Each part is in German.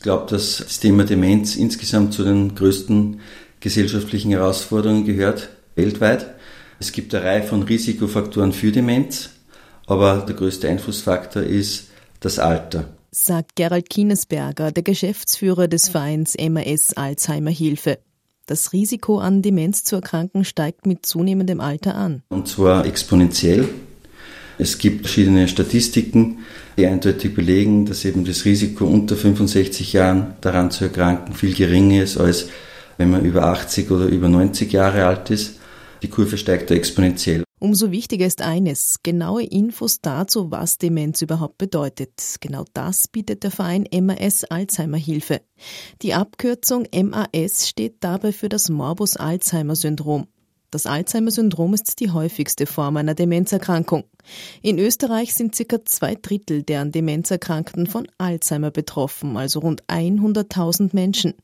glaube, dass das Thema Demenz insgesamt zu den größten gesellschaftlichen Herausforderungen gehört, weltweit. Es gibt eine Reihe von Risikofaktoren für Demenz, aber der größte Einflussfaktor ist das Alter. Sagt Gerald Kinesberger, der Geschäftsführer des Vereins MAS Alzheimer Hilfe. Das Risiko an Demenz zu erkranken steigt mit zunehmendem Alter an. Und zwar exponentiell. Es gibt verschiedene Statistiken, die eindeutig belegen, dass eben das Risiko unter 65 Jahren daran zu erkranken viel geringer ist, als wenn man über 80 oder über 90 Jahre alt ist. Die Kurve steigt da exponentiell. Umso wichtiger ist eines, genaue Infos dazu, was Demenz überhaupt bedeutet. Genau das bietet der Verein MAS Alzheimer Hilfe. Die Abkürzung MAS steht dabei für das Morbus-Alzheimer-Syndrom. Das Alzheimer-Syndrom ist die häufigste Form einer Demenzerkrankung. In Österreich sind ca. 2/3 der an Demenz Erkrankten von Alzheimer betroffen, also rund 100.000 Menschen.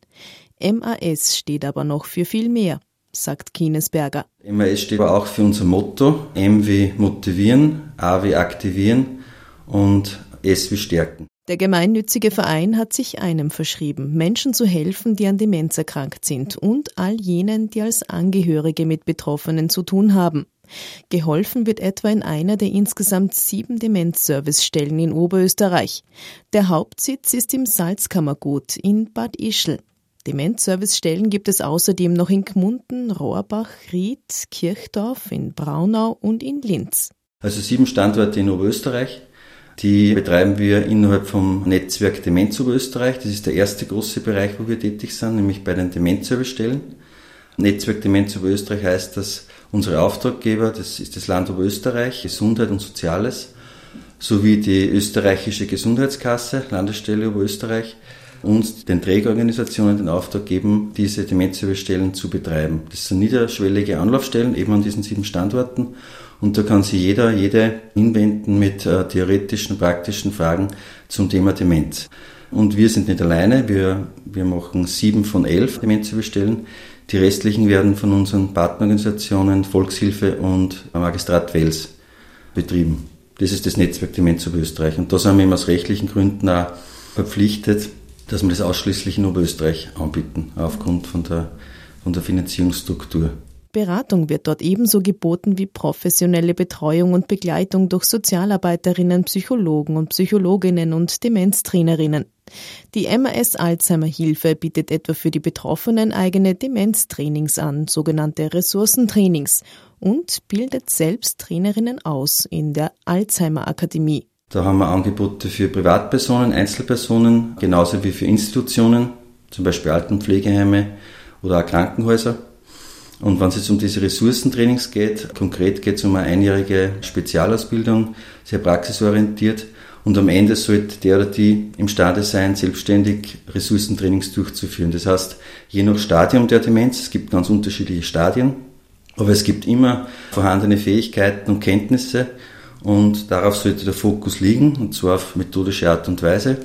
MAS steht aber noch für viel mehr, sagt Kinesberger. MAS steht aber auch für unser Motto. M wie motivieren, A wie aktivieren und S wie stärken. Der gemeinnützige Verein hat sich einem verschrieben, Menschen zu helfen, die an Demenz erkrankt sind und all jenen, die als Angehörige mit Betroffenen zu tun haben. Geholfen wird etwa in einer der insgesamt 7 Demenzservicestellen in Oberösterreich. Der Hauptsitz ist im Salzkammergut in Bad Ischl. Demenzservicestellen gibt es außerdem noch in Gmunden, Rohrbach, Ried, Kirchdorf, in Braunau und in Linz. Also 7 Standorte in Oberösterreich. Die betreiben wir innerhalb vom Netzwerk Demenz Oberösterreich. Das ist der erste große Bereich, wo wir tätig sind, nämlich bei den Demenzservicestellen. Netzwerk Demenz Oberösterreich heißt, dass unsere Auftraggeber, das ist das Land Oberösterreich, Gesundheit und Soziales, sowie die österreichische Gesundheitskasse, Landesstelle Oberösterreich, uns den Trägerorganisationen den Auftrag geben, diese Demenzservicestellen zu betreiben. Das sind niederschwellige Anlaufstellen, eben an diesen 7 Standorten. Und da kann sich jede hinwenden mit theoretischen, praktischen Fragen zum Thema Demenz. Und wir sind nicht alleine, wir machen 7 von 11 Demenzservicestellen. Die restlichen werden von unseren Partnerorganisationen Volkshilfe und Magistrat Wels betrieben. Das ist das Netzwerk Demenz Oberösterreich. Und da sind wir eben aus rechtlichen Gründen auch verpflichtet, dass wir das ausschließlich in Oberösterreich anbieten, aufgrund von der Finanzierungsstruktur. Beratung wird dort ebenso geboten wie professionelle Betreuung und Begleitung durch Sozialarbeiterinnen, Psychologen und Psychologinnen und Demenztrainerinnen. Die MAS Alzheimer Hilfe bietet etwa für die Betroffenen eigene Demenztrainings an, sogenannte Ressourcentrainings, und bildet selbst Trainerinnen aus in der Alzheimer Akademie. Da haben wir Angebote für Privatpersonen, Einzelpersonen, genauso wie für Institutionen, zum Beispiel Altenpflegeheime oder auch Krankenhäuser. Und wenn es jetzt um diese Ressourcentrainings geht, konkret geht es um eine einjährige Spezialausbildung, sehr praxisorientiert. Und am Ende sollte der oder die imstande sein, selbstständig Ressourcentrainings durchzuführen. Das heißt, je nach Stadium der Demenz, es gibt ganz unterschiedliche Stadien, aber es gibt immer vorhandene Fähigkeiten und Kenntnisse und darauf sollte der Fokus liegen, und zwar auf methodische Art und Weise.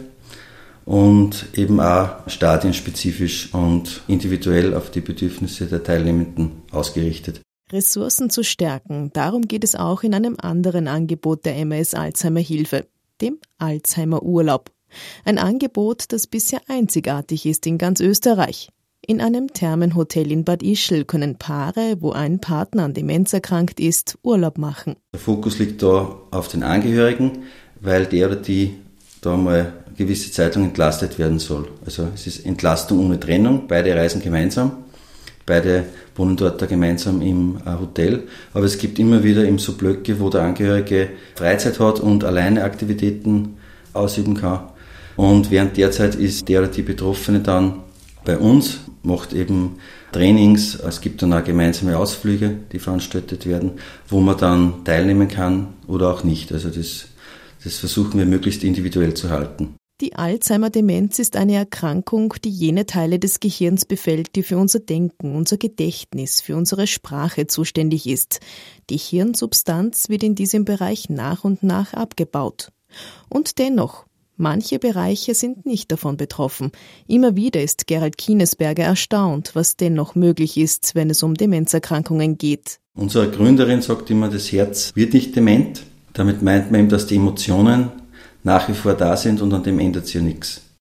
Und eben auch stadienspezifisch und individuell auf die Bedürfnisse der Teilnehmenden ausgerichtet. Ressourcen zu stärken, darum geht es auch in einem anderen Angebot der MAS Alzheimer Hilfe, dem Alzheimer Urlaub. Ein Angebot, das bisher einzigartig ist in ganz Österreich. In einem Thermenhotel in Bad Ischl können Paare, wo ein Partner an Demenz erkrankt ist, Urlaub machen. Der Fokus liegt da auf den Angehörigen, weil der oder die da mal gewisse Zeit lang entlastet werden soll. Also es ist Entlastung ohne Trennung, beide reisen gemeinsam, beide wohnen dort da gemeinsam im Hotel, aber es gibt immer wieder eben so Blöcke, wo der Angehörige Freizeit hat und alleine Aktivitäten ausüben kann. Und während der Zeit ist der oder die Betroffene dann bei uns, macht eben Trainings, es gibt dann auch gemeinsame Ausflüge, die veranstaltet werden, wo man dann teilnehmen kann oder auch nicht. Also das versuchen wir möglichst individuell zu halten. Die Alzheimer-Demenz ist eine Erkrankung, die jene Teile des Gehirns befällt, die für unser Denken, unser Gedächtnis, für unsere Sprache zuständig ist. Die Hirnsubstanz wird in diesem Bereich nach und nach abgebaut. Und dennoch, manche Bereiche sind nicht davon betroffen. Immer wieder ist Gerald Kinesberger erstaunt, was dennoch möglich ist, wenn es um Demenzerkrankungen geht. Unsere Gründerin sagt immer, das Herz wird nicht dement. Damit meint man eben, dass die Emotionen nach wie vor da sind und an dem ändert sich ja nichts.